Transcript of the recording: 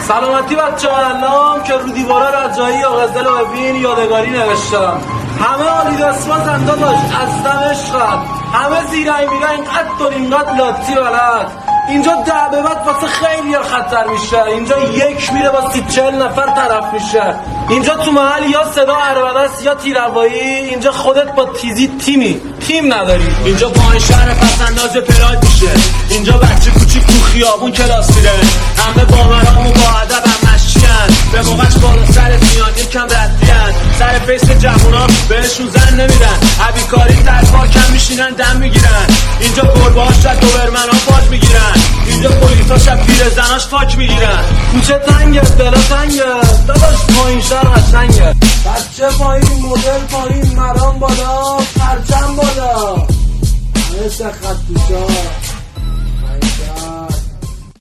سلامتی بچه‌ها. الان که رو دیوارا رجایی یا غزل و ببین یادگاری نوشتم. همه آدیداس بازن داداش، از دم عشقت. همه زیرای میرن اینقدر اینقدر لاتی بلد. اینجا 10 به بعد واسه خیلی خطر میشه. اینجا یک میره با 40 نفر طرف میشه. اینجا تو محل یا صدا عربدست یا تیروایی. اینجا خودت با تیزی تیم نداری. اینجا پایین شهر پسنداز پراید میشه. اینجا بچه کوچیک تو خیابون کلاس میره. همه با مرام و با ادب هم مشیان. به موقعش بالا سر میان یکم ردیان. سر فیس جوونا بهشون زن نمیدن. عبیکاری در پارکم میشینن دم میگیرن. اینجا گربه‌هاش شد دوبرمن‌ها فاج میگیرن. اینجا پلیس‌ها شب پیرزناش فاک میگیرن. کوچه تنگه، دلا تنگه، داداش پایین شهر قشنگه. بچه پایین، مدل پایین، مرام بالا، پرچم بالا، همه سخت توشا.